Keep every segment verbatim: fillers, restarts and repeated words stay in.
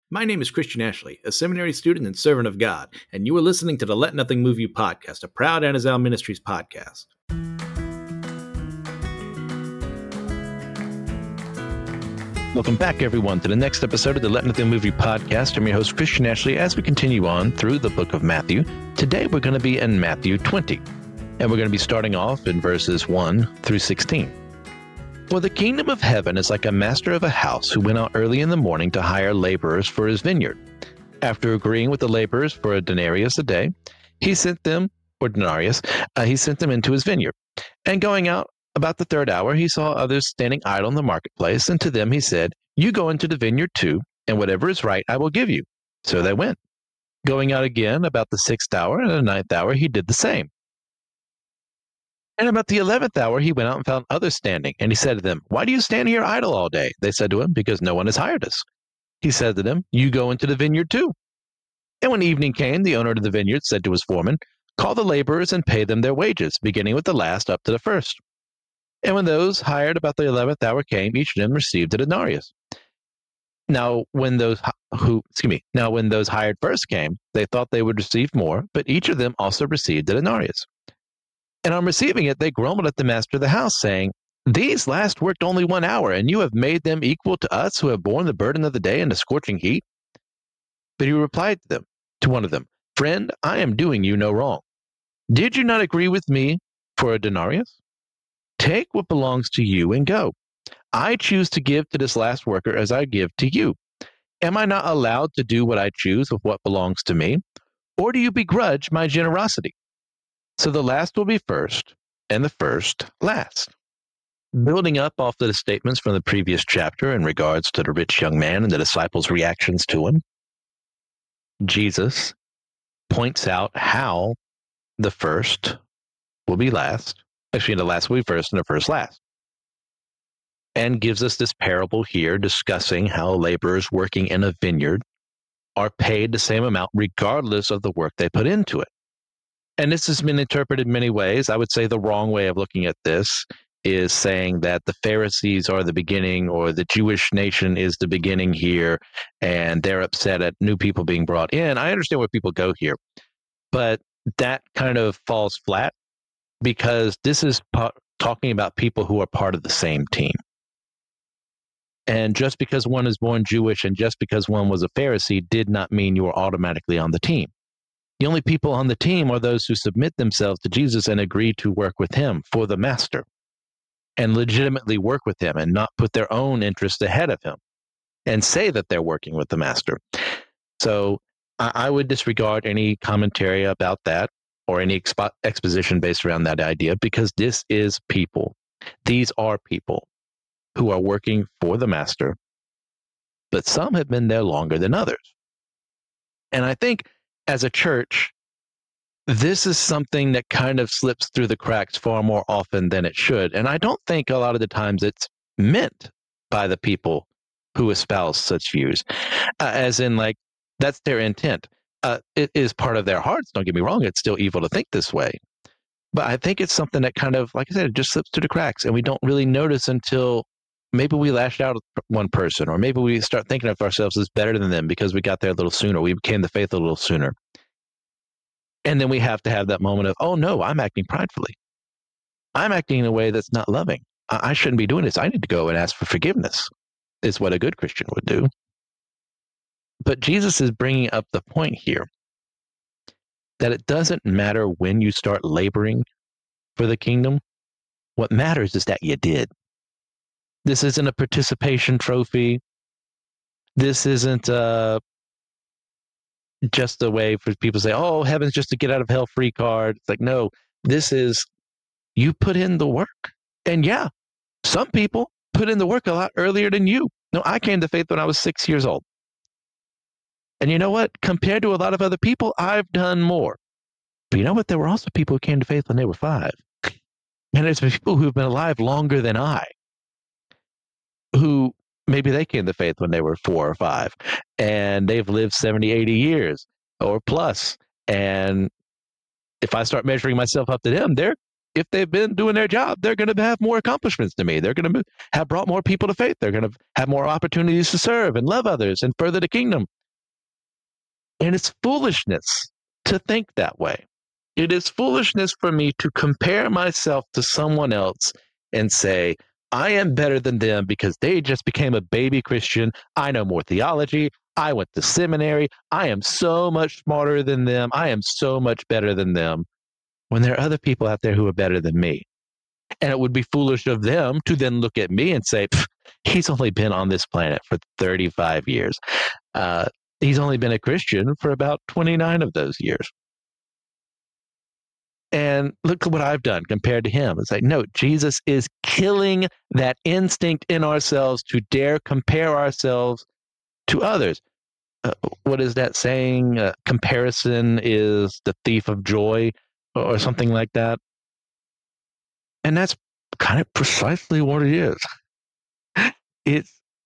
My name is Christian Ashley, a seminary student and servant of God, and you are listening to the Let Nothing Move You podcast, a proud Anazal Ministries podcast. Welcome back, everyone, to the next episode of the Let Nothing Move You podcast. I'm your host, Christian Ashley, as we continue on through the book of Matthew. Today, we're going to be in Matthew twenty, and we're going to be starting off in verses one through sixteen. For the kingdom of heaven is like a master of a house who went out early in the morning to hire laborers for his vineyard. After agreeing with the laborers for a denarius a day, he sent them, or denarius, uh, he sent them into his vineyard. And going out about the third hour, he saw others standing idle in the marketplace, and to them he said, "You go into the vineyard too, and whatever is right I will give you." So they went. Going out again about the sixth hour and the ninth hour, he did the same. And about the eleventh hour, he went out and found others standing. And he said to them, "Why do you stand here idle all day?" They said to him, "Because no one has hired us." He said to them, "You go into the vineyard too." And when evening came, the owner of the vineyard said to his foreman, "Call the laborers and pay them their wages, beginning with the last up to the first." And when those hired about the eleventh hour came, each of them received a denarius. Now, when those who, excuse me, now when those hired first came, they thought they would receive more, but each of them also received a denarius. And on receiving it, they grumbled at the master of the house, saying, "These last worked only one hour, and you have made them equal to us who have borne the burden of the day and the scorching heat." But he replied to them, to one of them, "Friend, I am doing you no wrong. Did you not agree with me for a denarius? Take what belongs to you and go. I choose to give to this last worker as I give to you. Am I not allowed to do what I choose with what belongs to me? Or do you begrudge my generosity? So the last will be first, and the first last." Building up off of the statements from the previous chapter in regards to the rich young man and the disciples' reactions to him, Jesus points out how the first will be last, actually the last will be first and the first last, and gives us this parable here discussing how laborers working in a vineyard are paid the same amount regardless of the work they put into it. And this has been interpreted many ways. I would say the wrong way of looking at this is saying that the Pharisees are the beginning, or the Jewish nation is the beginning here, and they're upset at new people being brought in. I understand where people go here, but that kind of falls flat because this is pa- talking about people who are part of the same team. And just because one is born Jewish and just because one was a Pharisee did not mean you were automatically on the team. The only people on the team are those who submit themselves to Jesus and agree to work with him for the master and legitimately work with him and not put their own interests ahead of him and say that they're working with the master. So I, I would disregard any commentary about that or any expo- exposition based around that idea, because this is people. These are people who are working for the master, but some have been there longer than others. And I think as a church, this is something that kind of slips through the cracks far more often than it should. And I don't think a lot of the times it's meant by the people who espouse such views, uh, as in like, that's their intent. Uh, it is part of their hearts. Don't get me wrong. It's still evil to think this way. But I think it's something that kind of, like I said, it just slips through the cracks and we don't really notice until maybe we lashed out at one person, or maybe we start thinking of ourselves as better than them because we got there a little sooner. We became the faith a little sooner. And then we have to have that moment of, oh no, I'm acting pridefully. I'm acting in a way that's not loving. I, I shouldn't be doing this. I need to go and ask for forgiveness, is what a good Christian would do. But Jesus is bringing up the point here that it doesn't matter when you start laboring for the kingdom. What matters is that you did. This isn't a participation trophy. This isn't uh, just a way for people to say, oh, heaven's just a get out of hell free card. It's like, no, this is, you put in the work. And yeah, some people put in the work a lot earlier than you. No, I came to faith when I was six years old. And you know what? Compared to a lot of other people, I've done more. But you know what? There were also people who came to faith when they were five. And there's people who've been alive longer than I, who maybe they came to faith when they were four or five, and they've lived seventy, eighty years or plus. And if I start measuring myself up to them, they're, if they've been doing their job, they're going to have more accomplishments than me. They're going to have brought more people to faith. They're going to have more opportunities to serve and love others and further the kingdom And it's foolishness to think that way. It is foolishness for me to compare myself to someone else and say, I am better than them because they just became a baby Christian. I know more theology. I went to seminary. I am so much smarter than them. I am so much better than them. When there are other people out there who are better than me. And it would be foolish of them to then look at me and say, he's only been on this planet for thirty-five years. Uh, he's only been a Christian for about twenty-nine of those years. And look at what I've done compared to him. It's like, no, Jesus is killing that instinct in ourselves to dare compare ourselves to others. Uh, what is that saying? Uh, comparison is the thief of joy, or something like that. And that's kind of precisely what it is. It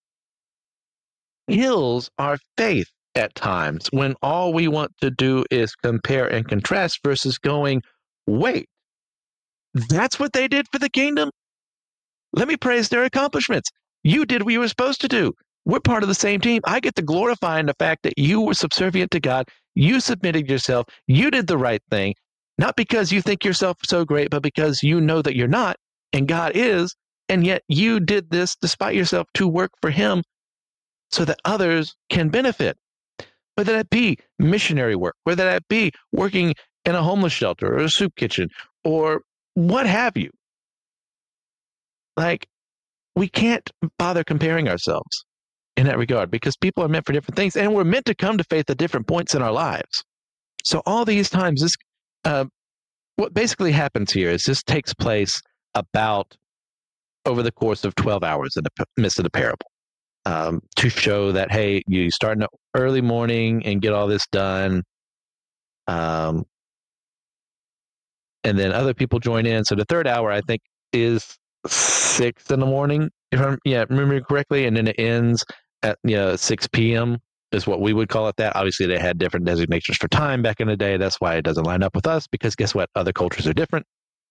kills our faith at times when all we want to do is compare and contrast versus going, wait, that's what they did for the kingdom? Let me praise their accomplishments. You did what you were supposed to do. We're part of the same team. I get to glorify in the fact that you were subservient to God. You submitted yourself. You did the right thing, not because you think yourself so great, but because you know that you're not and God is. And yet you did this despite yourself to work for him so that others can benefit. Whether that be missionary work, whether that be working in a homeless shelter or a soup kitchen or what have you. Like, we can't bother comparing ourselves in that regard because people are meant for different things and we're meant to come to faith at different points in our lives. So all these times, this uh, what basically happens here is this takes place about over the course of twelve hours in the midst of the parable um, to show that, hey, you start in the early morning and get all this done. Um, and then other people join in. So the third hour, I think, is six in the morning, if I'm yeah remember correctly, and then it ends at you know six p.m. is what we would call it. That obviously they had different designations for time back in the day. That's why it doesn't line up with us because guess what? Other cultures are different.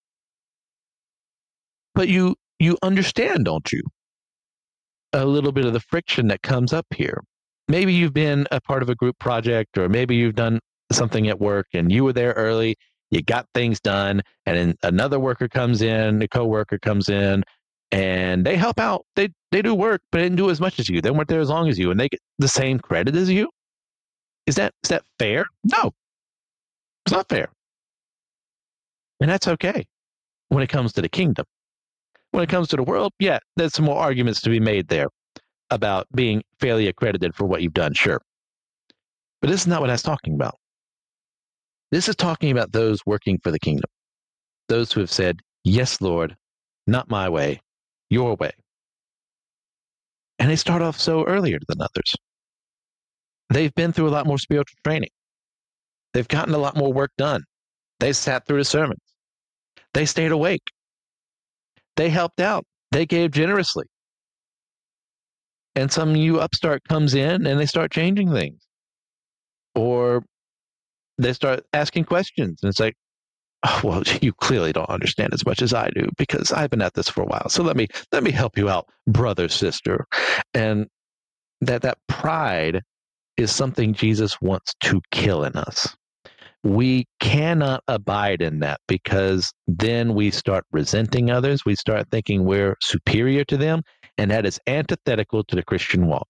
But you you understand, don't you? A little bit of the friction that comes up here. Maybe you've been a part of a group project, or maybe you've done something at work and you were there early. You got things done, and then another worker comes in, a coworker comes in, and they help out. They they do work, but they didn't do as much as you. They weren't there as long as you, and they get the same credit as you. Is that is that fair? No, it's not fair, and that's okay when it comes to the kingdom. When it comes to the world, yeah, there's some more arguments to be made there about being fairly accredited for what you've done, sure. But this is not what I was talking about. This is talking about those working for the kingdom, those who have said, yes, Lord, not my way, your way. And they start off so earlier than others. They've been through a lot more spiritual training. They've gotten a lot more work done. They sat through the sermons. They stayed awake. They helped out. They gave generously. And some new upstart comes in and they start changing things. Or they start asking questions. And it's like, oh, well, you clearly don't understand as much as I do because I've been at this for a while. So let me let me help you out, brother, sister. And that that pride is something Jesus wants to kill in us. We cannot abide in that because then we start resenting others. We start thinking we're superior to them. And that is antithetical to the Christian walk.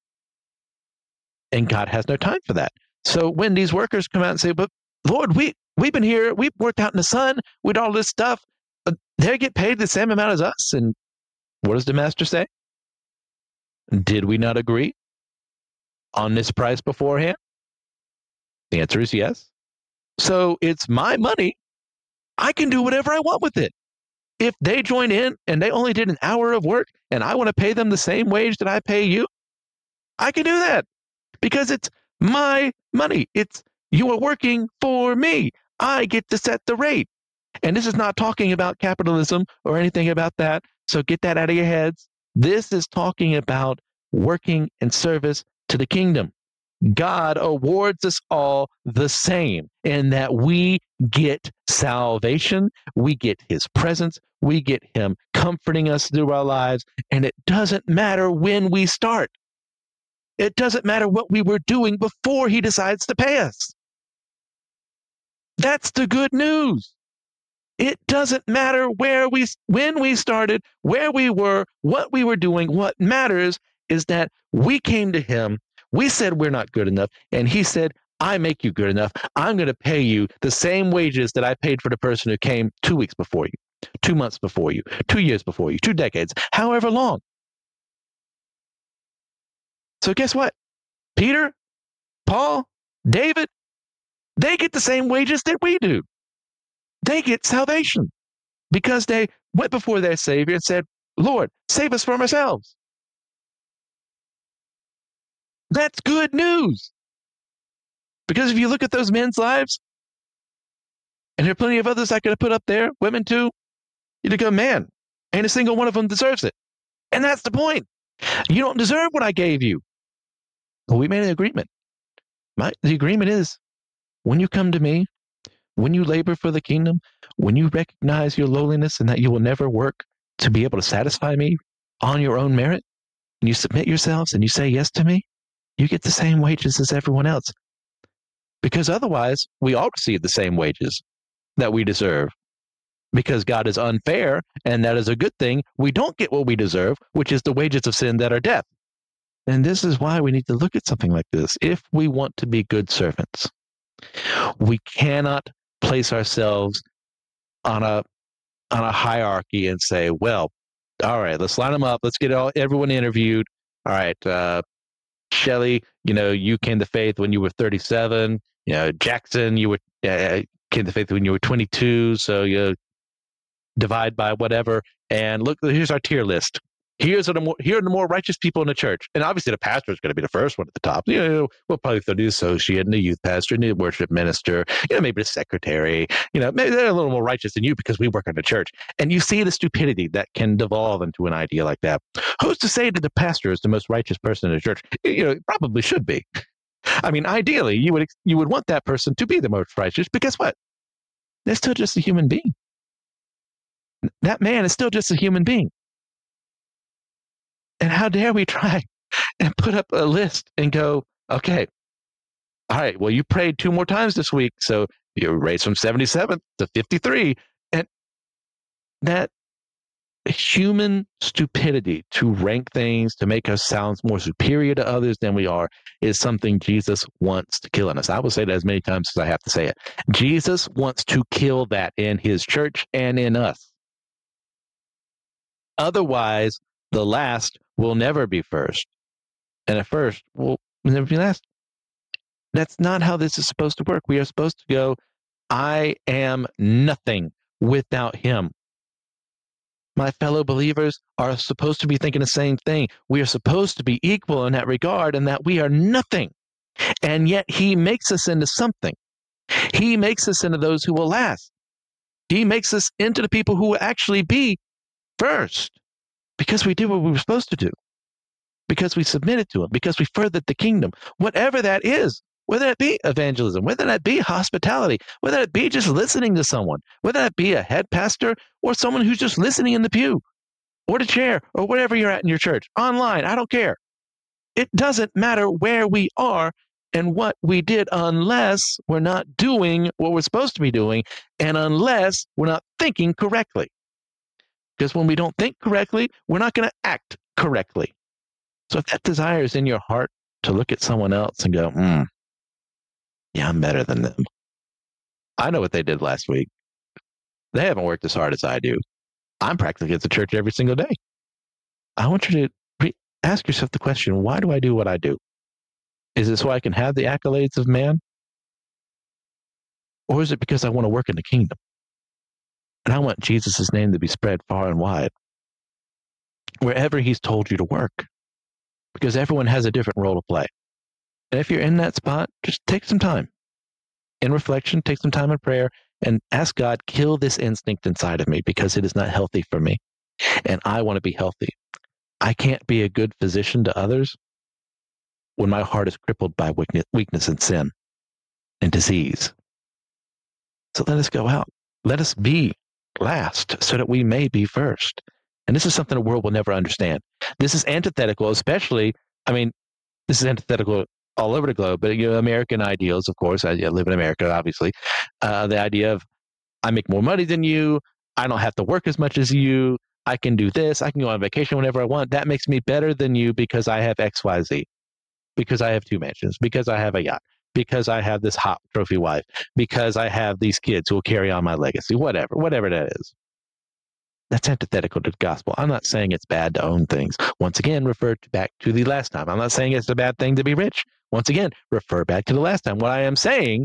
And God has no time for that. So when these workers come out and say, but Lord, we, we've been here, we've worked out in the sun with all this stuff, but they get paid the same amount as us. And what does the master say? Did we not agree on this price beforehand? The answer is yes. So it's my money. I can do whatever I want with it. If they join in and they only did an hour of work and I want to pay them the same wage that I pay you, I can do that because it's my money. It's you are working for me. I get to set the rate. And this is not talking about capitalism or anything about that. So get that out of your heads. This is talking about working in service to the kingdom. God awards us all the same in that we get salvation, we get his presence, we get him comforting us through our lives, and it doesn't matter when we start. It doesn't matter what we were doing before he decides to pay us. That's the good news. It doesn't matter where we, when we started, where we were, what we were doing. What matters is that we came to him. We said we're not good enough. And he said, I make you good enough. I'm going to pay you the same wages that I paid for the person who came two weeks before you, two months before you, two years before you, two decades, however long. So guess what? Peter, Paul, David, they get the same wages that we do. They get salvation because they went before their Savior and said, Lord, save us from ourselves. That's good news. Because if you look at those men's lives, and there are plenty of others I could have put up there, women too, you'd go, man, ain't a single one of them deserves it. And that's the point. You don't deserve what I gave you. Well, we made an agreement. My, the agreement is when you come to me, when you labor for the kingdom, when you recognize your lowliness and that you will never work to be able to satisfy me on your own merit, and you submit yourselves and you say yes to me, you get the same wages as everyone else. Because otherwise, we all receive the same wages that we deserve. Because God is unfair, and that is a good thing. We don't get what we deserve, which is the wages of sin that are death. And this is why we need to look at something like this. If we want to be good servants, we cannot place ourselves on a on a hierarchy and say, well, all right, let's line them up. Let's get all everyone interviewed. All right, uh, Shelley, you know, you came to faith when you were thirty-seven. You know, Jackson, you were uh, came to faith when you were twenty-two. So you divide by whatever. And look, here's our tier list. Here's the more, here are the more righteous people in the church. And obviously the pastor is going to be the first one at the top. You know, we'll probably throw the associate and the youth pastor and the worship minister, you know, maybe the secretary, you know, maybe they're a little more righteous than you because we work in the church. And you see the stupidity that can devolve into an idea like that. Who's to say that the pastor is the most righteous person in the church? You know, it probably should be. I mean, ideally, you would you would want that person to be the most righteous, but guess what? They're still just a human being. That man is still just a human being. And how dare we try and put up a list and go, okay, all right, well, you prayed two more times this week, so you raised from seventy-seven to fifty-three. And that human stupidity to rank things, to make us sound more superior to others than we are, is something Jesus wants to kill in us. I will say that as many times as I have to say it. Jesus wants to kill that in his church and in us. Otherwise, the last will never be first, and the first will never be last. That's not how this is supposed to work. We are supposed to go, I am nothing without him. My fellow believers are supposed to be thinking the same thing. We are supposed to be equal in that regard, and that we are nothing. And yet he makes us into something. He makes us into those who will last. He makes us into the people who will actually be first. Because we did what we were supposed to do, because we submitted to him, because we furthered the kingdom, whatever that is, whether it be evangelism, whether that be hospitality, whether it be just listening to someone, whether that be a head pastor or someone who's just listening in the pew or the chair or wherever you're at in your church, online, I don't care. It doesn't matter where we are and what we did unless we're not doing what we're supposed to be doing and unless we're not thinking correctly. Because when we don't think correctly, we're not going to act correctly. So if that desire is in your heart to look at someone else and go, hmm, yeah, I'm better than them. I know what they did last week. They haven't worked as hard as I do. I'm practically at the church every single day. I want you to re- ask yourself the question, why do I do what I do? Is it so I can have the accolades of man? Or is it because I want to work in the kingdom? And I want Jesus' name to be spread far and wide, wherever he's told you to work, because everyone has a different role to play. And if you're in that spot, just take some time in reflection, take some time in prayer, and ask God, kill this instinct inside of me because it is not healthy for me. And I want to be healthy. I can't be a good physician to others when my heart is crippled by weakness, weakness and sin and disease. So let us go out. Let us be last so that we may be first. And this is something the world will never understand. This is antithetical, especially, I mean, This is antithetical all over the globe, but you know, American ideals, of course. I, I live in America, obviously. Uh, the idea of I make more money than you. I don't have to work as much as you. I can do this. I can go on vacation whenever I want. That makes me better than you because I have X, Y, Z, because I have two mansions, because I have a yacht, because I have this hot trophy wife, because I have these kids who will carry on my legacy, whatever, whatever that is. That's antithetical to the gospel. I'm not saying it's bad to own things. Once again, refer to back to the last time. I'm not saying it's a bad thing to be rich. Once again, refer back to the last time. What I am saying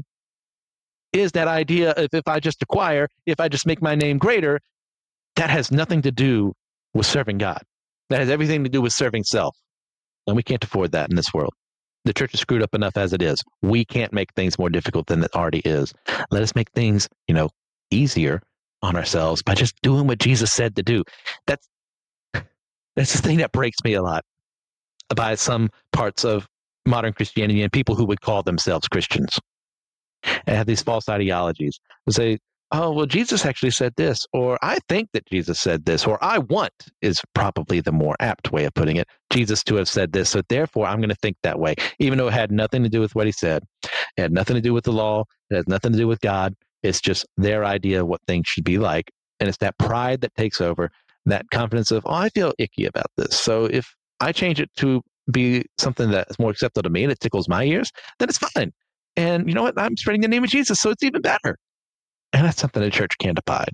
is that idea of if I just acquire, if I just make my name greater, that has nothing to do with serving God. That has everything to do with serving self. And we can't afford that in this world. The church is screwed up enough as it is. We can't make things more difficult than it already is. Let us make things, you know, easier on ourselves by just doing what Jesus said to do. That's that's the thing that breaks me a lot by some parts of modern Christianity and people who would call themselves Christians and have these false ideologies. They say, oh, well, Jesus actually said this, or I think that Jesus said this, or I want is probably the more apt way of putting it, Jesus to have said this. So therefore, I'm going to think that way, even though it had nothing to do with what he said. It had nothing to do with the law. It has nothing to do with God. It's just their idea of what things should be like. And it's that pride that takes over, that confidence of, oh, I feel icky about this. So if I change it to be something that is more acceptable to me and it tickles my ears, then it's fine. And you know what? I'm spreading the name of Jesus, so it's even better. And that's something the church can't abide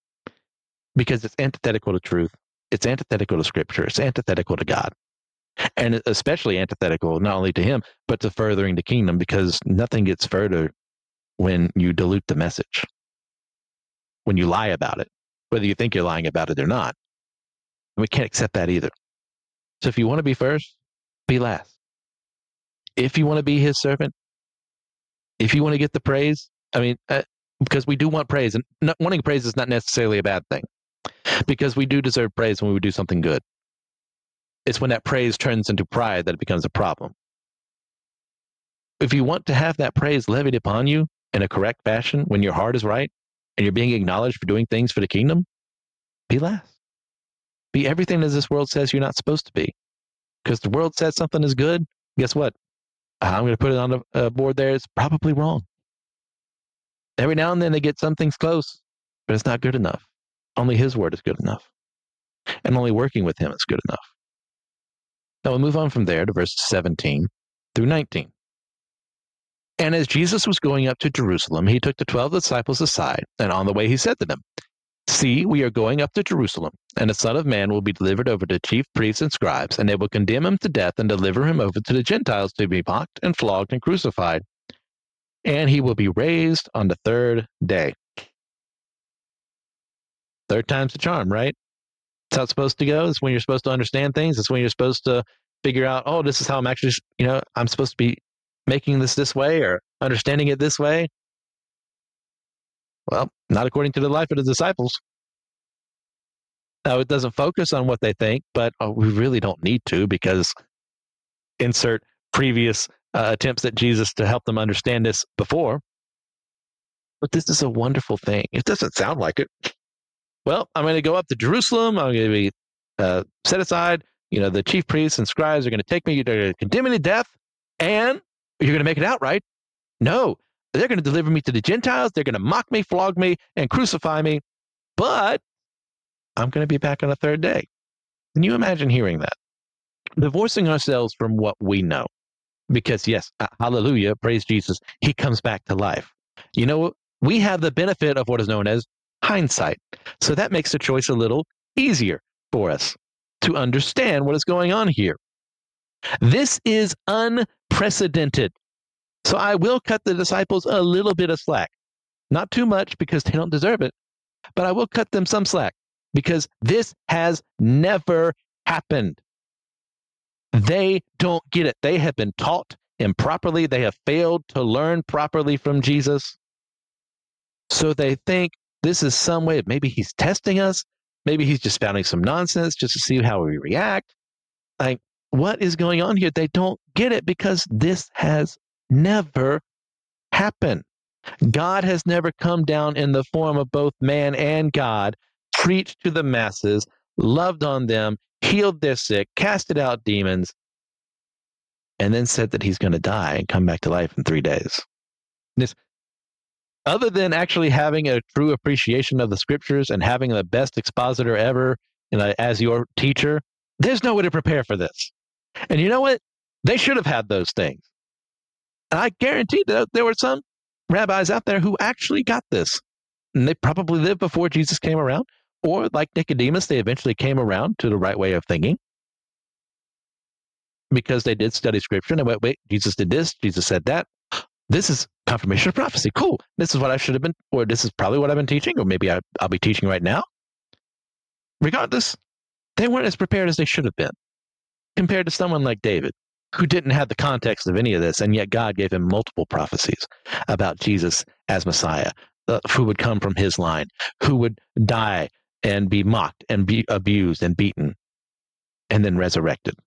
because it's antithetical to truth. It's antithetical to scripture. It's antithetical to God. And especially antithetical not only to him, but to furthering the kingdom, because nothing gets further when you dilute the message, when you lie about it, whether you think you're lying about it or not. And we can't accept that either. So if you want to be first, be last. If you want to be his servant, if you want to get the praise, I mean, uh, because we do want praise, and not, wanting praise is not necessarily a bad thing, because we do deserve praise when we do something good. It's when that praise turns into pride that it becomes a problem. If you want to have that praise levied upon you in a correct fashion, when your heart is right and you're being acknowledged for doing things for the kingdom, be last. Be everything as this world says you're not supposed to be. Because the world says something is good, guess what? I'm going to put it on the uh, board there. It's probably wrong. Every now and then they get some things close, but it's not good enough. Only his word is good enough. And only working with him is good enough. Now we'll move on from there to verses seventeen through nineteen. And as Jesus was going up to Jerusalem, he took the twelve disciples aside, and on the way he said to them, see, we are going up to Jerusalem, and the Son of Man will be delivered over to chief priests and scribes, and they will condemn him to death and deliver him over to the Gentiles to be mocked and flogged and crucified. And he will be raised on the third day. Third time's the charm, right? That's how it's supposed to go. It's when you're supposed to understand things. It's when you're supposed to figure out, oh, this is how I'm actually, you know, I'm supposed to be making this this way or understanding it this way. Well, not according to the life of the disciples. Now, it doesn't focus on what they think, but oh, we really don't need to, because insert previous uh, attempts at Jesus to help them understand this before. But this is a wonderful thing. It doesn't sound like it. Well, I'm going to go up to Jerusalem. I'm going to be uh, set aside. You know, the chief priests and scribes are going to take me. They're going to condemn me to death. And you're going to make it out, right? No, they're going to deliver me to the Gentiles. They're going to mock me, flog me, and crucify me. But I'm going to be back on the third day. Can you imagine hearing that? Divorcing ourselves from what we know. Because yes, uh, hallelujah, praise Jesus, he comes back to life. You know, we have the benefit of what is known as hindsight. So that makes the choice a little easier for us to understand what is going on here. This is unprecedented. So I will cut the disciples a little bit of slack. Not too much, because they don't deserve it, but I will cut them some slack, because this has never happened. They don't get it. They have been taught improperly. They have failed to learn properly from Jesus. So they think this is some way of, maybe he's testing us. Maybe he's just spouting some nonsense just to see how we react. Like, what is going on here? They don't get it, because this has never happened. God has never come down in the form of both man and God, preached to the masses, loved on them, healed their sick, casted out demons, and then said that he's going to die and come back to life in three days. This, other than actually having a true appreciation of the scriptures and having the best expositor ever, you know, as your teacher, there's no way to prepare for this. And you know what? They should have had those things. And I guarantee that there were some rabbis out there who actually got this. And they probably lived before Jesus came around. Or like Nicodemus, they eventually came around to the right way of thinking because they did study scripture and they went, wait, Jesus did this, Jesus said that. This is confirmation of prophecy. Cool. This is what I should have been, or this is probably what I've been teaching, or maybe I, I'll be teaching right now. Regardless, they weren't as prepared as they should have been compared to someone like David, who didn't have the context of any of this, and yet God gave him multiple prophecies about Jesus as Messiah, uh, who would come from his line, who would die and be mocked and be abused and beaten and then resurrected.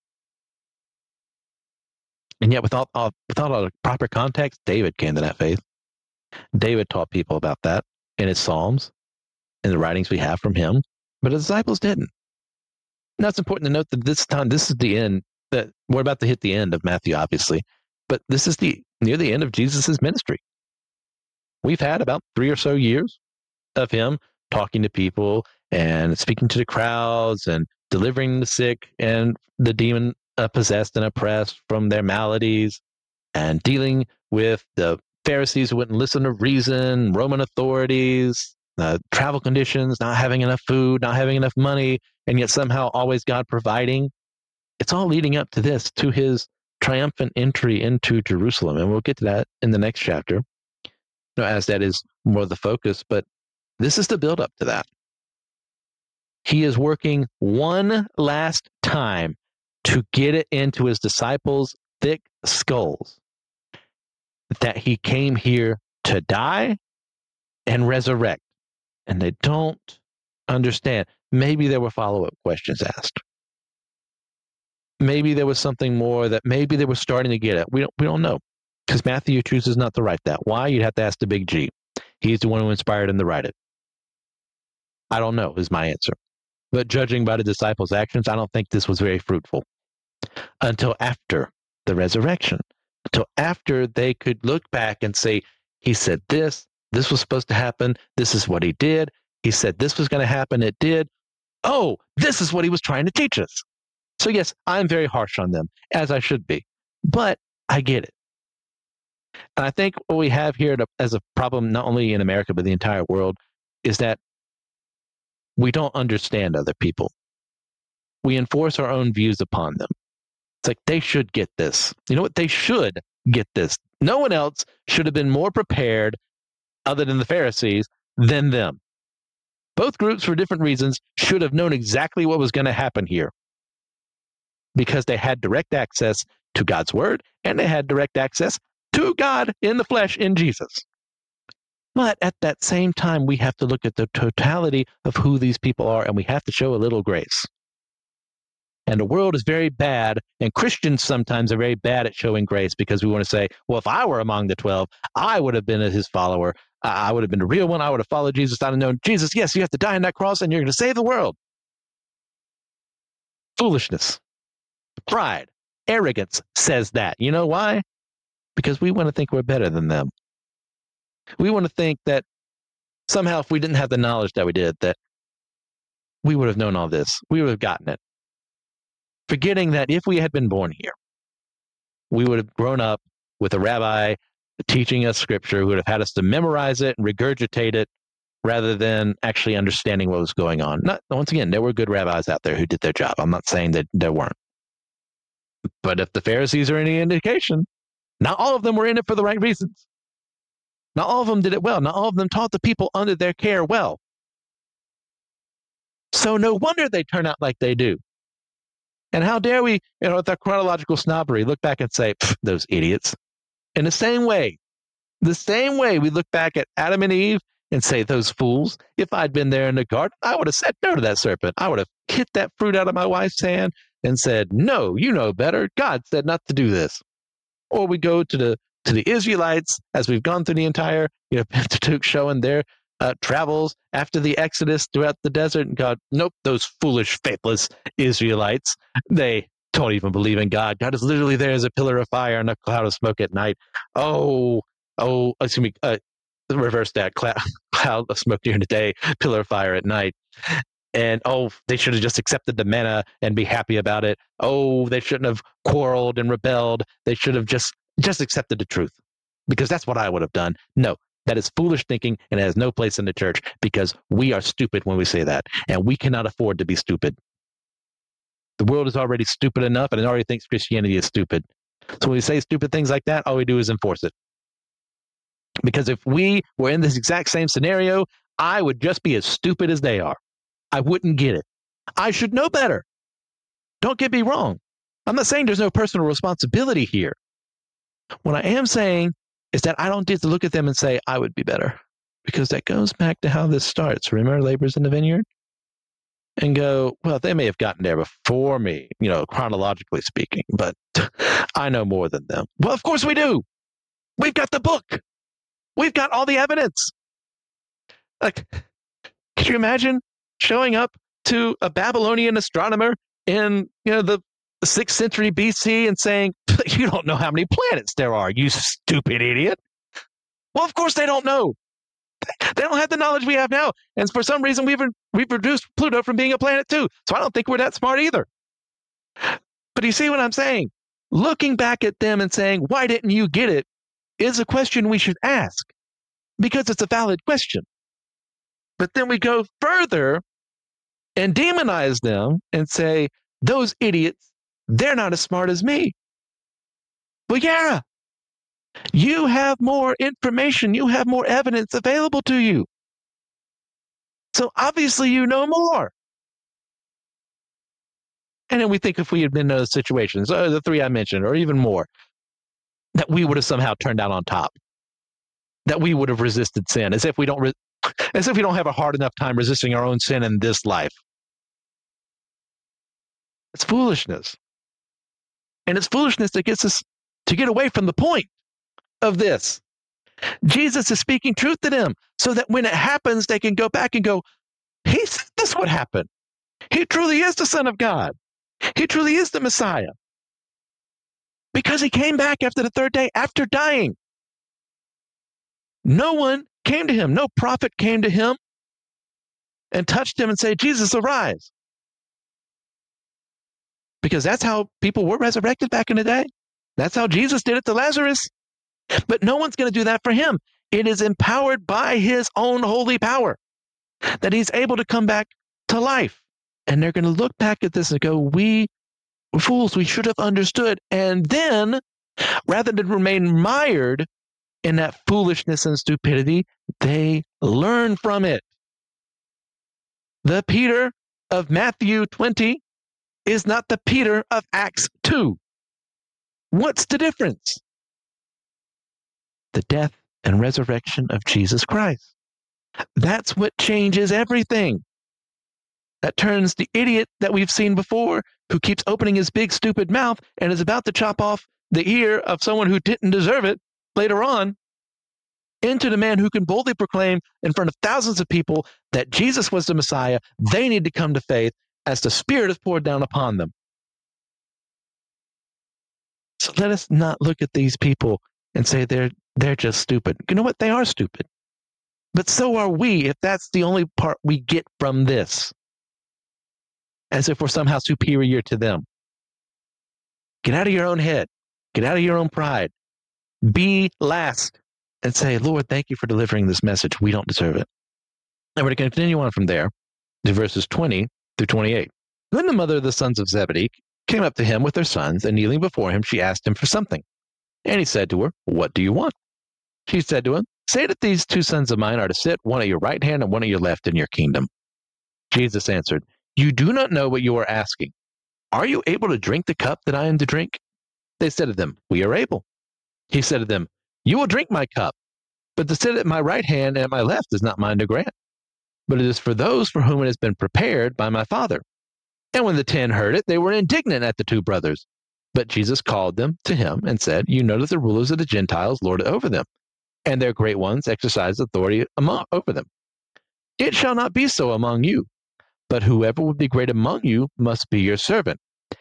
And yet without, all, without all the proper context, David came to that faith. David taught people about that in his Psalms, in the writings we have from him, but the disciples didn't. Now it's important to note that this time, this is the end, that we're about to hit the end of Matthew, obviously, but this is the near the end of Jesus's ministry. We've had about three or so years of him talking to people and speaking to the crowds and delivering the sick and the demon uh, possessed and oppressed from their maladies, and dealing with the Pharisees who wouldn't listen to reason, Roman authorities, uh, travel conditions, not having enough food, not having enough money, and yet somehow always God providing. It's all leading up to this, to his triumphant entry into Jerusalem. And we'll get to that in the next chapter, you know, as that is more the focus. But this is the build up to that. He is working one last time to get it into his disciples' thick skulls that he came here to die and resurrect. And they don't understand. Maybe there were follow-up questions asked. Maybe there was something more that maybe they were starting to get at. We don't, we don't know, because Matthew chooses not to write that. Why? You'd have to ask the big G. He's the one who inspired him to write it. I don't know is my answer. But judging by the disciples' actions, I don't think this was very fruitful until after the resurrection, until after they could look back and say, he said this, this was supposed to happen, this is what he did. He said this was going to happen, it did. Oh, this is what he was trying to teach us. So yes, I'm very harsh on them, as I should be, but I get it. And I think what we have here to, as a problem, not only in America, but the entire world, is that we don't understand other people. We enforce our own views upon them. It's like, they should get this. You know what? They should get this. No one else should have been more prepared, other than the Pharisees, than them. Both groups, for different reasons, should have known exactly what was going to happen here, because they had direct access to God's word, and they had direct access to God in the flesh in Jesus. But at that same time, we have to look at the totality of who these people are, and we have to show a little grace. And the world is very bad, and Christians sometimes are very bad at showing grace, because we want to say, well, if I were among the twelve, I would have been his follower. I would have been the real one. I would have followed Jesus. I'd have known, Jesus, yes, you have to die on that cross, and you're going to save the world. Foolishness. Pride, arrogance says that. You know why? Because we want to think we're better than them. We want to think that somehow, if we didn't have the knowledge that we did, that we would have known all this. We would have gotten it. Forgetting that if we had been born here, we would have grown up with a rabbi teaching us scripture who would have had us to memorize it and regurgitate it rather than actually understanding what was going on. Not, once again, there were good rabbis out there who did their job. I'm not saying that there weren't. But if the Pharisees are any indication, not all of them were in it for the right reasons. Not all of them did it well. Not all of them taught the people under their care well. So no wonder they turn out like they do. And how dare we, you know, with our chronological snobbery, look back and say, those idiots. In the same way, the same way we look back at Adam and Eve and say, those fools. If I'd been there in the garden, I would have said no to that serpent. I would have kicked that fruit out of my wife's hand and said, no, you know better. God said not to do this. Or we go to the to the Israelites, as we've gone through the entire, you know, Pentateuch, showing their uh, travels after the Exodus throughout the desert, and God, nope, those foolish, faithless Israelites, they don't even believe in God. God is literally there as a pillar of fire and a cloud of smoke at night. Oh, oh, excuse me, uh, reverse that, cloud, cloud of smoke during the day, pillar of fire at night. And oh, they should have just accepted the manna and be happy about it. Oh, they shouldn't have quarreled and rebelled. They should have just just accepted the truth, because that's what I would have done. No, that is foolish thinking, and it has no place in the church, because we are stupid when we say that, and we cannot afford to be stupid. The world is already stupid enough, and it already thinks Christianity is stupid. So when we say stupid things like that, all we do is enforce it. Because if we were in this exact same scenario, I would just be as stupid as they are. I wouldn't get it. I should know better. Don't get me wrong. I'm not saying there's no personal responsibility here. What I am saying is that I don't get to look at them and say, I would be better. Because that goes back to how this starts. Remember laborers in the vineyard? And go, well, they may have gotten there before me, you know, chronologically speaking, but I know more than them. Well, of course we do. We've got the book. We've got all the evidence. Like, could you imagine showing up to a Babylonian astronomer in, you know, the sixth century B C and saying, you don't know how many planets there are, you stupid idiot? Well, of course they don't know. They don't have the knowledge we have now. And for some reason, we've, we've reduced Pluto from being a planet too. So I don't think we're that smart either. But you see what I'm saying? Looking back at them and saying, why didn't you get it, is a question we should ask, because it's a valid question. But then we go further and demonize them and say, those idiots, they're not as smart as me. Well, yeah, you have more information, you have more evidence available to you. So obviously you know more. And then we think if we had been in those situations, uh, the three I mentioned, or even more, that we would have somehow turned out on top, that we would have resisted sin, as if we don't, re- as if we don't have a hard enough time resisting our own sin in this life. It's foolishness. And it's foolishness that gets us to get away from the point of this. Jesus is speaking truth to them so that when it happens, they can go back and go, he said this would happen. He truly is the Son of God. He truly is the Messiah. Because he came back after the third day, after dying. No one came to him. No prophet came to him and touched him and said, Jesus, arise. Because that's how people were resurrected back in the day. That's how Jesus did it to Lazarus. But no one's going to do that for him. It is empowered by his own holy power that he's able to come back to life. And they're going to look back at this and go, we were fools, we should have understood. And then, rather than remain mired in that foolishness and stupidity, they learn from it. The Peter of Matthew twenty is not the Peter of Acts two. What's the difference? The death and resurrection of Jesus Christ. That's what changes everything. That turns the idiot that we've seen before, who keeps opening his big stupid mouth and is about to chop off the ear of someone who didn't deserve it later on, into the man who can boldly proclaim in front of thousands of people that Jesus was the Messiah. They need to come to faith as the Spirit is poured down upon them. So let us not look at these people and say they're they're just stupid. You know what? They are stupid. But so are we, if that's the only part we get from this. As if we're somehow superior to them. Get out of your own head. Get out of your own pride. Be last and say, Lord, thank you for delivering this message. We don't deserve it. And we're going to continue on from there to verses twenty through twenty-eight. Then the mother of the sons of Zebedee came up to him with her sons, and kneeling before him, she asked him for something. And he said to her, what do you want? She said to him, say that these two sons of mine are to sit, one at your right hand and one at your left in your kingdom. Jesus answered, you do not know what you are asking. Are you able to drink the cup that I am to drink? They said to them, we are able. He said to them, you will drink my cup, but to sit at my right hand and at my left is not mine to grant, but it is for those for whom it has been prepared by my Father. And when the ten heard it, they were indignant at the two brothers. But Jesus called them to him and said, you know that the rulers of the Gentiles lord it over them, and their great ones exercise authority among, over them. It shall not be so among you, but whoever would be great among you must be your servant.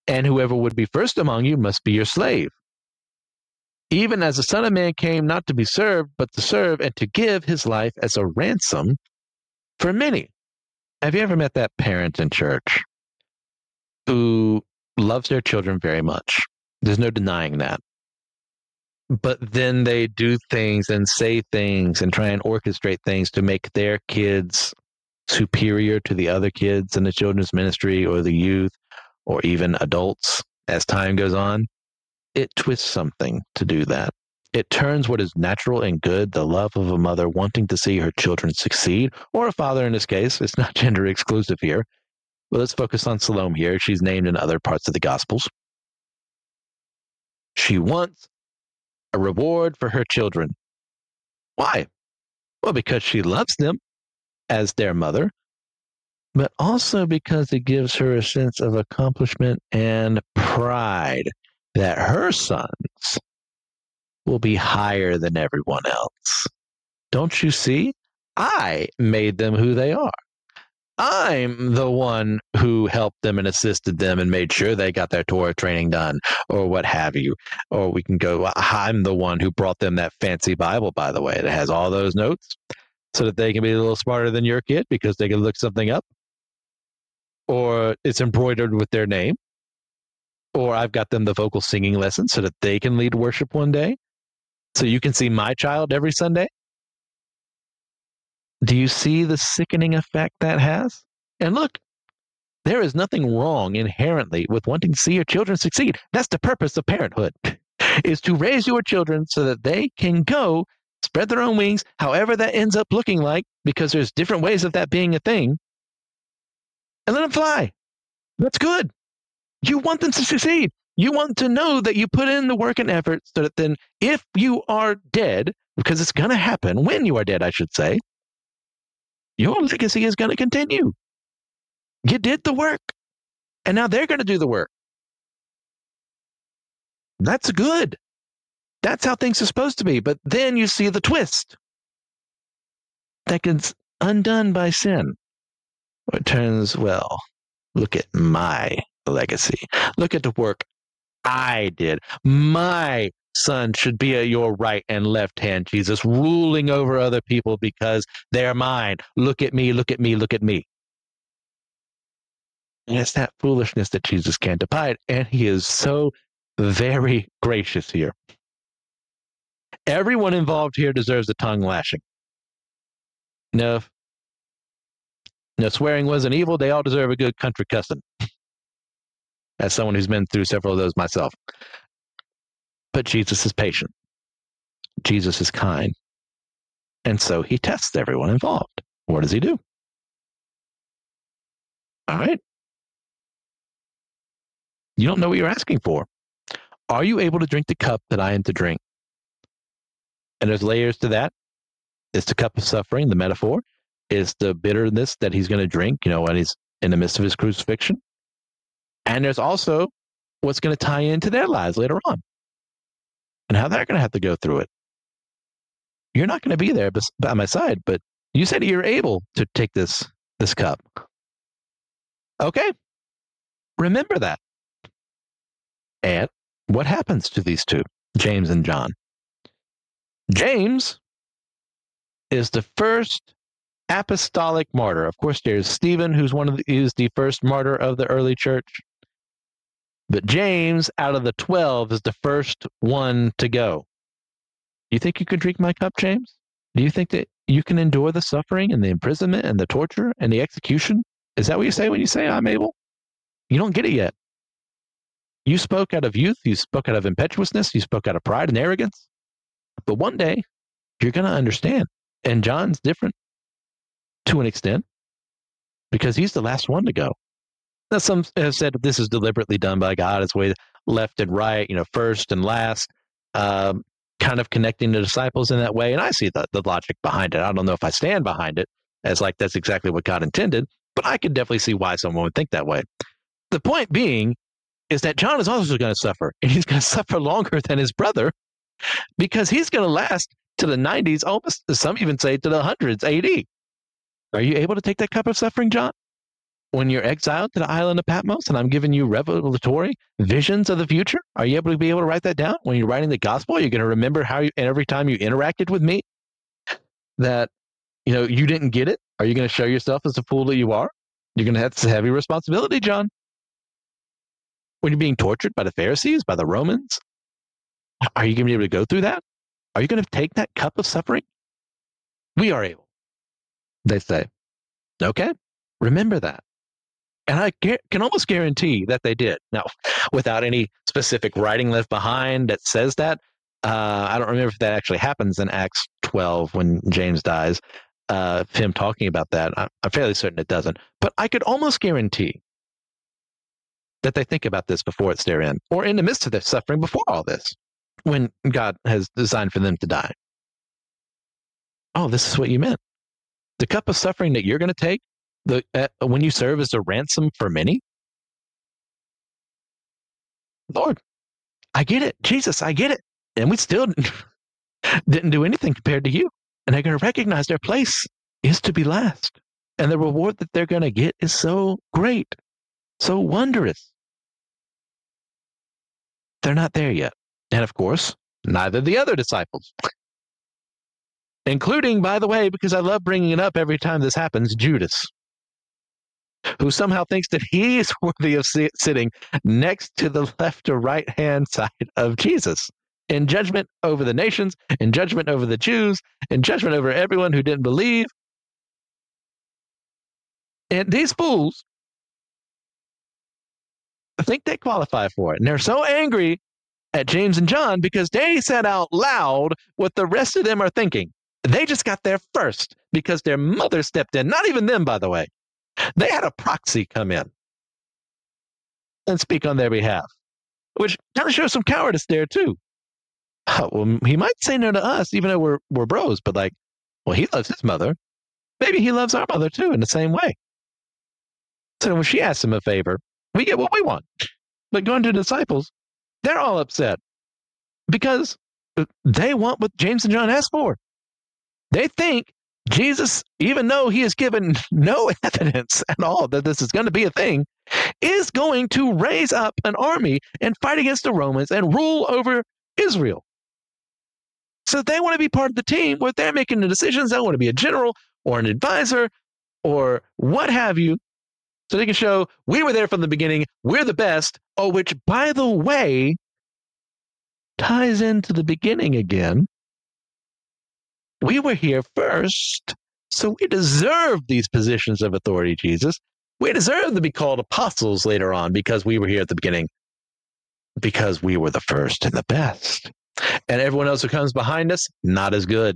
and whoever would be first among you must be your slave. Even as the Son of Man came not to be served, but to serve and to give his life as a ransom for many. Have you ever met that parent in church who loves their children very much? There's no denying that. But then they do things and say things and try and orchestrate things to make their kids superior to the other kids in the children's ministry or the youth or even adults as time goes on. It twists something to do that. It turns what is natural and good, the love of a mother wanting to see her children succeed, or a father in this case. It's not gender exclusive here. But let's focus on Salome here. She's named in other parts of the Gospels. She wants a reward for her children. Why? Well, because she loves them as their mother, but also because it gives her a sense of accomplishment and pride that her sons will be higher than everyone else. Don't you see? I made them who they are. I'm the one who helped them and assisted them and made sure they got their Torah training done or what have you. Or we can go, I'm the one who brought them that fancy Bible, by the way, that has all those notes so that they can be a little smarter than your kid because they can look something up. Or it's embroidered with their name. Or I've got them the vocal singing lesson so that they can lead worship one day. So you can see my child every Sunday. Do you see the sickening effect that has? And look, there is nothing wrong inherently with wanting to see your children succeed. That's the purpose of parenthood, is to raise your children so that they can go spread their own wings, however that ends up looking like, because there's different ways of that being a thing, and let them fly. That's good. You want them to succeed. You want to know that you put in the work and effort so that then if you are dead, because it's going to happen when you are dead, I should say, your legacy is going to continue. You did the work, and now they're going to do the work. That's good. That's how things are supposed to be. But then you see the twist that gets undone by sin. It turns, well, look at my legacy. Look at the work I did. My son should be at your right and left hand, Jesus, ruling over other people because they're mine. Look at me, look at me, look at me. And it's that foolishness that Jesus can't abide. And he is so very gracious here. Everyone involved here deserves a tongue lashing. No, no, swearing wasn't evil. They all deserve a good country cussing. As someone who's been through several of those myself. But Jesus is patient. Jesus is kind. And so he tests everyone involved. What does he do? All right. You don't know what you're asking for. Are you able to drink the cup that I am to drink? And there's layers to that. It's the cup of suffering, the metaphor. It's the bitterness that he's going to drink, you know, when he's in the midst of his crucifixion. And there's also what's going to tie into their lives later on and how they're going to have to go through it. You're not going to be there by my side, but you said you're able to take this, this cup. Okay. Remember that. And what happens to these two, James and John? James is the first apostolic martyr. Of course, there's Stephen, who's one of the, is the first martyr of the early church. But James, out of the twelve, is the first one to go. You think you could drink my cup, James? Do you think that you can endure the suffering and the imprisonment and the torture and the execution? Is that what you say when you say I'm able? You don't get it yet. You spoke out of youth. You spoke out of impetuousness. You spoke out of pride and arrogance. But one day, you're going to understand. And John's different to an extent because he's the last one to go. Now, some have said that this is deliberately done by God. It's way left and right, you know, first and last, um, kind of connecting the disciples in that way. And I see the, the logic behind it. I don't know if I stand behind it as like that's exactly what God intended, but I could definitely see why someone would think that way. The point being is that John is also going to suffer, and he's going to suffer longer than his brother because he's going to last to the nineties, almost some even say to the hundreds A D. Are you able to take that cup of suffering, John? when you're exiled to the island of Patmos and I'm giving you revelatory visions of the future? Are you able to be able to write that down? When you're writing the gospel, you're going to remember how you, and every time you interacted with me, that, you know, you didn't get it? Are you going to show yourself as the fool that you are? You're going to have to have your responsibility, John. When you're being tortured by the Pharisees, by the Romans, are you going to be able to go through that? Are you going to take that cup of suffering? We are able, they say. Okay, remember that. And I can almost guarantee that they did. Now, without any specific writing left behind that says that, uh, I don't remember if that actually happens in Acts twelve when James dies, uh, him talking about that. I'm, I'm fairly certain it doesn't. But I could almost guarantee that they think about this before it's their end, or in the midst of their suffering before all this, when God has designed for them to die. Oh, this is what you meant. The cup of suffering that you're going to take, the uh, when you serve as a ransom for many? Lord, I get it. Jesus, I get it. And we still didn't do anything compared to you. And they're going to recognize their place is to be last. And the reward that they're going to get is so great, so wondrous. They're not there yet. And of course, neither the other disciples. Including, by the way, because I love bringing it up every time this happens, Judas, who somehow thinks that he is worthy of si- sitting next to the left or right hand side of Jesus in judgment over the nations, in judgment over the Jews, in judgment over everyone who didn't believe. And these fools think they qualify for it. And they're so angry at James and John because they said out loud what the rest of them are thinking. They just got there first because their mother stepped in. Not even them, by the way. They had a proxy come in and speak on their behalf, which kind of shows some cowardice there, too. Oh, well, he might say no to us, even though we're, we're bros, but like, well, he loves his mother. Maybe he loves our mother, too, in the same way. So when she asks him a favor, we get what we want. But going to the disciples, they're all upset because they want what James and John asked for. They think Jesus, even though he has given no evidence at all that this is going to be a thing, is going to raise up an army and fight against the Romans and rule over Israel. So they want to be part of the team where they're making the decisions. They want to be a general or an advisor or what have you, so they can show we were there from the beginning, we're the best. Oh, which, by the way, ties into the beginning again. We were here first, so we deserve these positions of authority, Jesus. We deserve to be called apostles later on because we were here at the beginning, because we were the first and the best. And everyone else who comes behind us, not as good.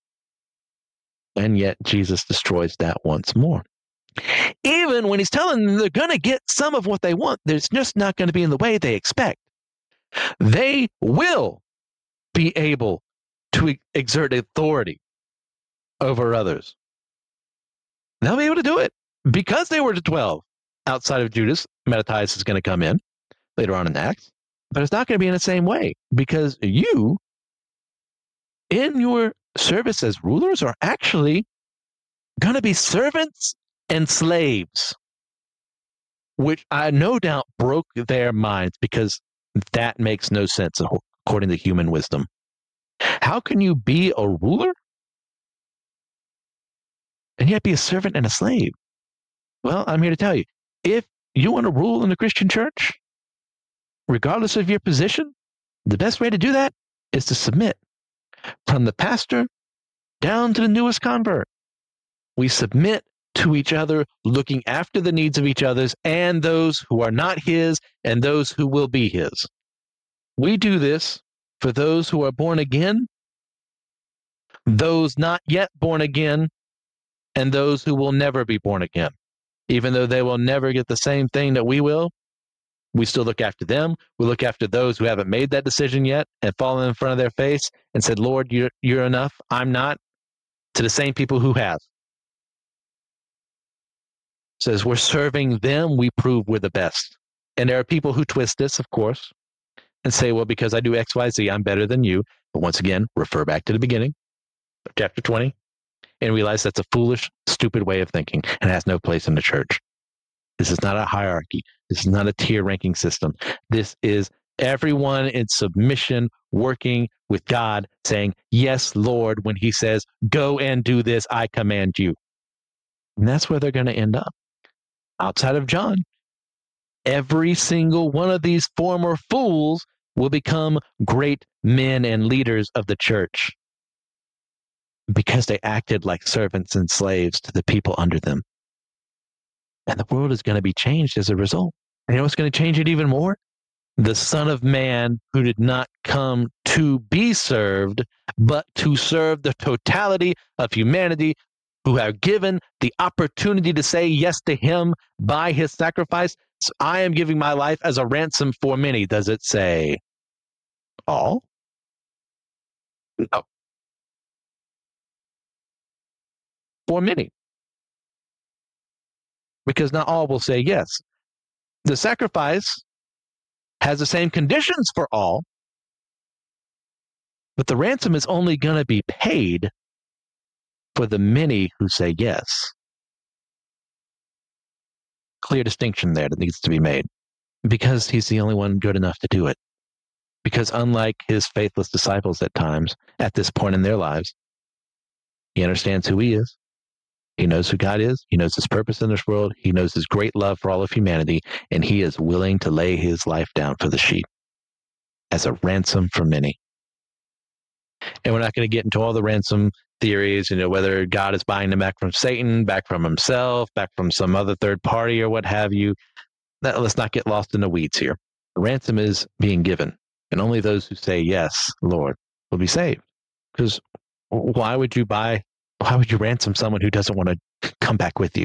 And yet Jesus destroys that once more. Even when he's telling them they're going to get some of what they want, there's just not going to be in the way they expect. They will be able to exert authority over others. They'll be able to do it because they were the twelve. Outside of Judas, Matthias is going to come in later on in Acts, but it's not going to be in the same way because you, in your service as rulers, are actually going to be servants and slaves, which I no doubt broke their minds because that makes no sense according to human wisdom. How can you be a ruler and yet be a servant and a slave? Well, I'm here to tell you, if you want to rule in the Christian church, regardless of your position, the best way to do that is to submit from the pastor down to the newest convert. We submit to each other, looking after the needs of each other's and those who are not his and those who will be his. We do this for those who are born again, those not yet born again, and those who will never be born again. Even though they will never get the same thing that we will, we still look after them. We look after those who haven't made that decision yet and fallen in front of their face and said, Lord, you're, you're enough, I'm not, to the same people who have. Says we're serving them, we prove we're the best. And there are people who twist this, of course, and say, well, because I do X, Y, Z, I'm better than you. But once again, refer back to the beginning, chapter twenty, and realize that's a foolish, stupid way of thinking and has no place in the church. This is not a hierarchy. This is not a tier ranking system. This is everyone in submission, working with God, saying, yes, Lord, when he says, go and do this, I command you. And that's where they're going to end up. Outside of John, every single one of these former fools will become great men and leaders of the church because they acted like servants and slaves to the people under them. And the world is going to be changed as a result. And you know what's going to change it even more? The Son of Man, who did not come to be served, but to serve the totality of humanity, who have given the opportunity to say yes to him by his sacrifice. So I am giving my life as a ransom for many. Does it say all? No. For many. Because not all will say yes. The sacrifice has the same conditions for all, but the ransom is only going to be paid for the many who say yes. Clear distinction there that needs to be made, because he's the only one good enough to do it. Because unlike his faithless disciples at times, at this point in their lives, he understands who he is. He knows who God is. He knows his purpose in this world. He knows his great love for all of humanity, and he is willing to lay his life down for the sheep as a ransom for many. And we're not going to get into all the ransom theories, you know, whether God is buying them back from Satan, back from himself, back from some other third party or what have you. That, let's not get lost in the weeds here. The ransom is being given, and only those who say, yes, Lord, will be saved. Because why would you buy, why would you ransom someone who doesn't want to come back with you?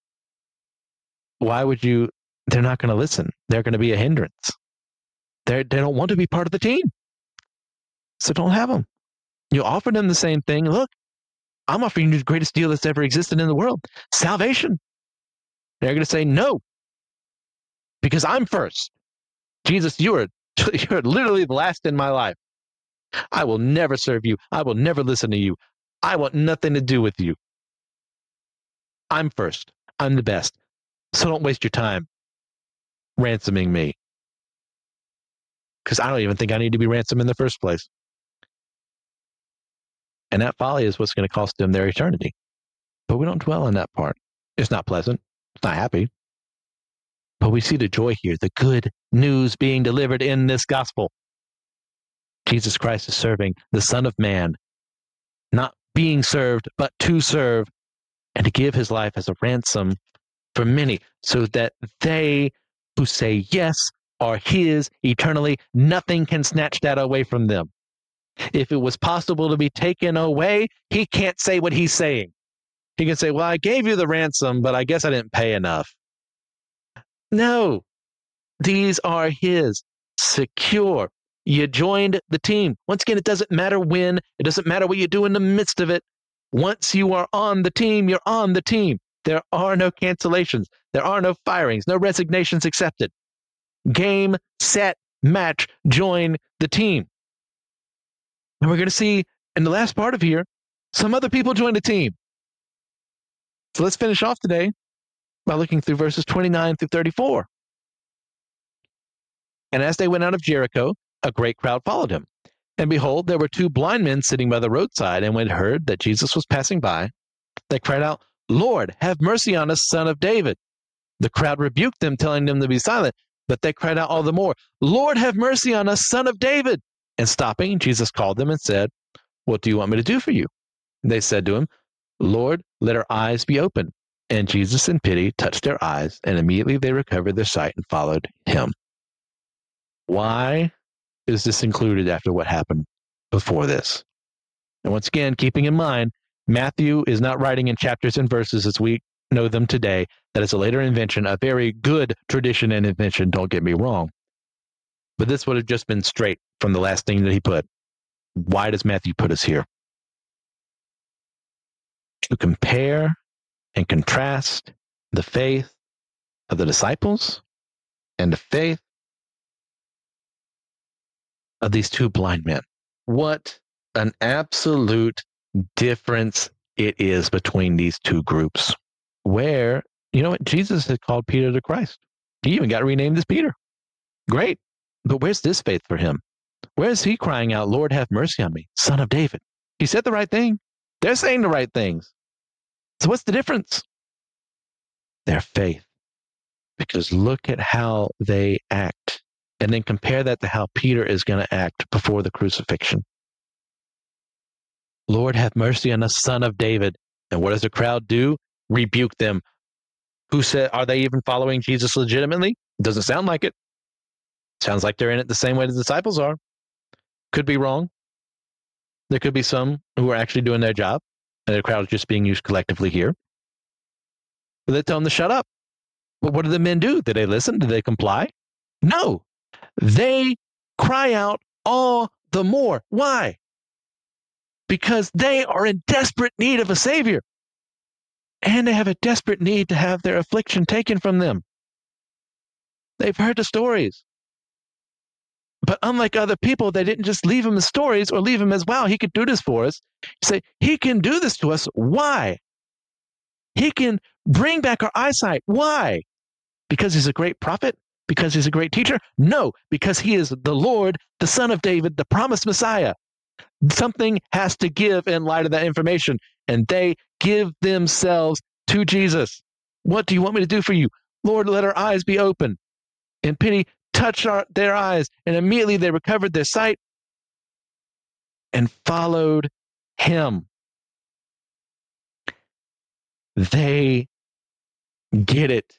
Why would you, they're not going to listen. They're going to be a hindrance. They're, they don't want to be part of the team. So don't have them. You offer them the same thing. Look, I'm offering you the greatest deal that's ever existed in the world. Salvation. They're going to say no, because I'm first. Jesus, you are, you're literally the last in my life. I will never serve you. I will never listen to you. I want nothing to do with you. I'm first. I'm the best. So don't waste your time ransoming me, because I don't even think I need to be ransomed in the first place. And that folly is what's going to cost them their eternity. But we don't dwell on that part. It's not pleasant. It's not happy. But we see the joy here, the good news being delivered in this gospel. Jesus Christ is serving the Son of Man, not being served, but to serve, and to give his life as a ransom for many, so that they who say yes are his eternally. Nothing can snatch that away from them. If it was possible to be taken away, he can't say what he's saying. He can say, well, I gave you the ransom, but I guess I didn't pay enough. No, these are his, secure. You joined the team. Once again, it doesn't matter when. It doesn't matter what you do in the midst of it. Once you are on the team, you're on the team. There are no cancellations. There are no firings, no resignations accepted. Game, set, match, join the team. And we're going to see in the last part of here, some other people join the team. So let's finish off today by looking through verses twenty-nine through thirty-four. And as they went out of Jericho, a great crowd followed him. And behold, there were two blind men sitting by the roadside. And when they heard that Jesus was passing by, they cried out, Lord, have mercy on us, Son of David. The crowd rebuked them, telling them to be silent. But they cried out all the more, Lord, have mercy on us, Son of David. And stopping, Jesus called them and said, what do you want me to do for you? They said to him, Lord, let our eyes be open. And Jesus, in pity, touched their eyes, and immediately they recovered their sight and followed him. Why is this included after what happened before this? And once again, keeping in mind, Matthew is not writing in chapters and verses as we know them today. That is a later invention, a very good tradition and invention, don't get me wrong. But this would have just been straight from the last thing that he put. Why does Matthew put us here? To compare and contrast the faith of the disciples and the faith of these two blind men. What an absolute difference it is between these two groups, where You know what? Jesus had called Peter the Christ. He even got renamed as Peter. Great. But where's this faith for him? Where is he crying out, Lord, have mercy on me, son of David? He said the right thing. They're saying the right things. So what's the difference? Their faith. Because look at how they act. And then compare that to how Peter is going to act before the crucifixion. Lord, have mercy on us, son of David. And what does the crowd do? Rebuke them. Who said, are they even following Jesus legitimately? Doesn't sound like it. Sounds like they're in it the same way the disciples are. Could be wrong. There could be some who are actually doing their job, and the crowd is just being used collectively here. But they tell them to shut up. But what do the men do? Did they listen? Did they comply? No. They cry out all the more. Why? Because they are in desperate need of a Savior. And they have a desperate need to have their affliction taken from them. They've heard the stories. But unlike other people, they didn't just leave him as stories or leave him as, wow, he could do this for us. Say, he can do this to us. Why? He can bring back our eyesight. Why? Because he's a great prophet? Because he's a great teacher? No, because he is the Lord, the Son of David, the promised Messiah. Something has to give in light of that information, and they give themselves to Jesus. What do you want me to do for you? Lord, let our eyes be open. And pity touched our, their eyes, and immediately they recovered their sight and followed him. They get it.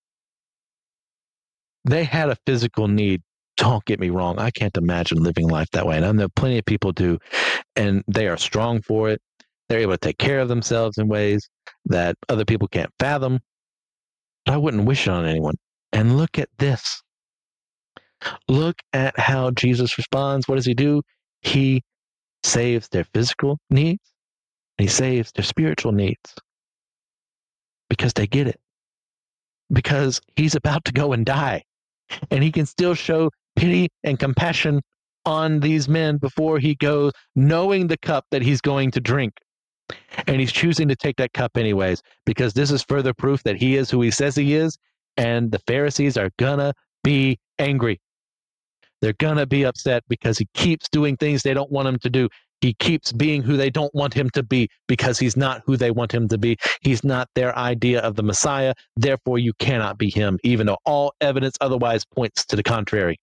They had a physical need. Don't get me wrong. I can't imagine living life that way. And I know plenty of people do, and they are strong for it. They're able to take care of themselves in ways that other people can't fathom. But I wouldn't wish it on anyone. And look at this. Look at how Jesus responds. What does he do? He saves their physical needs. And he saves their spiritual needs. Because they get it. Because he's about to go and die. And he can still show pity and compassion on these men before he goes, knowing the cup that he's going to drink. And he's choosing to take that cup anyways, because this is further proof that he is who he says he is. And the Pharisees are gonna be angry. They're gonna be upset because he keeps doing things they don't want him to do. He keeps being who they don't want him to be because he's not who they want him to be. He's not their idea of the Messiah. Therefore, you cannot be him, even though all evidence otherwise points to the contrary.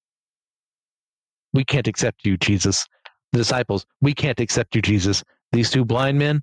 We can't accept you, Jesus. The disciples, we can't accept you, Jesus. These two blind men,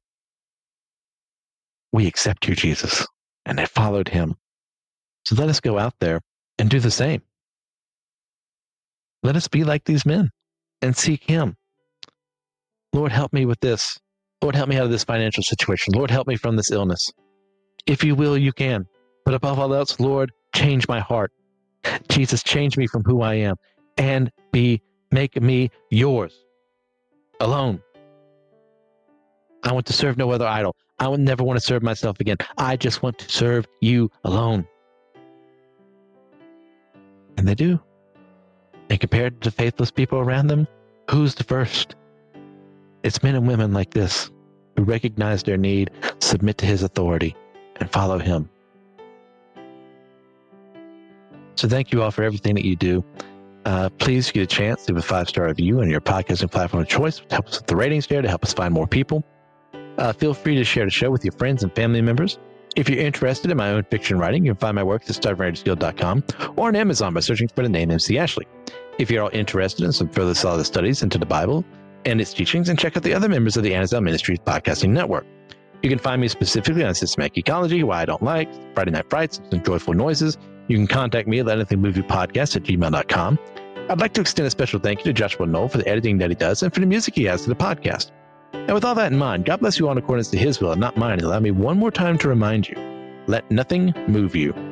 we accept you, Jesus. And they followed him. So let us go out there and do the same. Let us be like these men and seek him. Lord, help me with this. Lord, help me out of this financial situation. Lord, help me from this illness. If you will, you can. But above all else, Lord, change my heart. Jesus, change me from who I am and be make me yours alone. I want to serve no other idol. I would never want to serve myself again. I just want to serve you alone. And they do. And compared to faithless people around them, who's the first? It's men and women like this who recognize their need, submit to his authority, and follow him. So thank you all for everything that you do. Uh, please get a chance to leave a five-star review on your podcasting platform of choice to help us with the ratings there, to help us find more people. Uh, feel free to share the show with your friends and family members. If you're interested in my own fiction writing, you can find my work at start writers guild dot com or on Amazon by searching for the name M C Ashley. If you're all interested in some further solid studies into the Bible and its teachings, and check out the other members of the Anazao Ministries podcasting network. You can find me specifically on Systematic Ecology, Why I Don't Like, Friday Night Frights, and Joyful Noises. You can contact me at let anything move you podcast at gmail dot com. I'd like to extend a special thank you to Joshua Knoll for the editing that he does and for the music he has to the podcast. And with all that in mind, God bless you all in accordance to his will and not mine, and allow me one more time to remind you, let nothing move you.